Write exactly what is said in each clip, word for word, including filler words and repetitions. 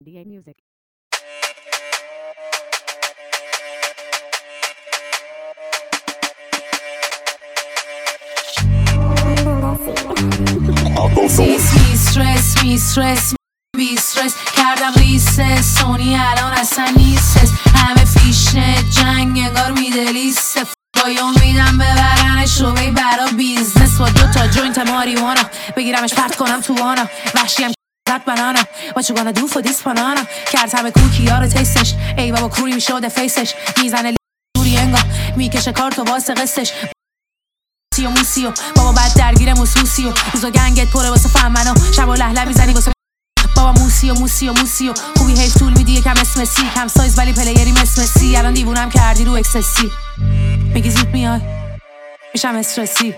دی ای Music. می استرس می استرس بی استرس کردم ریست سونی الان اصلا نیست همه فیشنه جنگ انگار میده لیست بایم میدم ببرنش رو بی برا بیزنس با دو تا جوینت ماریوانا بگیرمش پرت کنم تو وانا وحشیم زد بنانا What you gonna do for this banana کرد همه کوکی ها رو تیستش ای بابا کوری میشده فیسش میزنه دوری انگار میکشه کارتو واسه قصش موسیو موسیو بابا بعد درگیر موسوسیو روزا گنگت پره واسه فهمنو شب و لهله میزنی واسه بابا موسیو موسیو موسیو خوبی هیچ طول میدی یکم اسم سی کم سایز ولی پلیری مثل سی الان دیوونم کردی رو اکسسی میگی زود میای میشم استرسی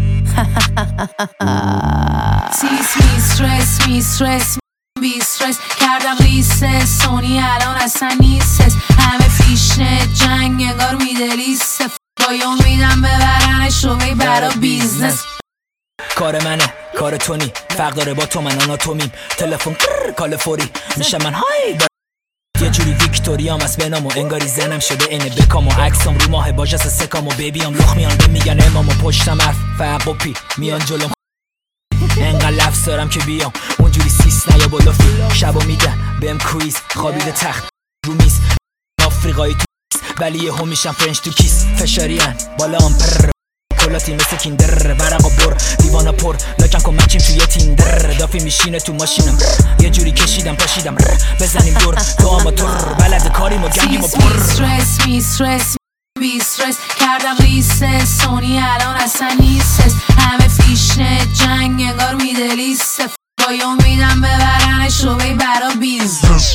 سیس می استرس می استرس بی استرس کردم ریست سونی الان اصلا نیست همه فیشنه جنگ انگار میده لیست بایم میدم ببرنش رو بی برا بیزنس کار منه کار تو نی فرق داره با تو من آناتومیم تلفن کال فوری میشه من های یه جوری ویکتوریام از بنامو انگاری زنم شده اینه بکامو عکسام رو ماه باجس سکامو بیبیام لخ میان به میگن امامو پشتم حرف فرق و پی میان جلوم انقدر لفظ دارم که بیام اونجوری سیس نیا بالا فی شبا میدن بهم کویز خوابیده تخت رو میز آفریقایی تو ولی یه هم میشم فرنش تو کیس فشاریان بالا هم پر کلاتی مثل کیندر ورقا بر دیوانا پر لکن کن مچیم توی تیندر دافی میشینه تو ماشینم یه جوری کشیدم پاشیدم بزنیم دور تو آماتور بلد کاریم و گنگیم و پر استرس می استرس بی استرس کردم ریست سونی الان اصلا نیست همه فیشنه جنگ انگار میده لیست بایم میدم ببرنش رو بی برا بیزنس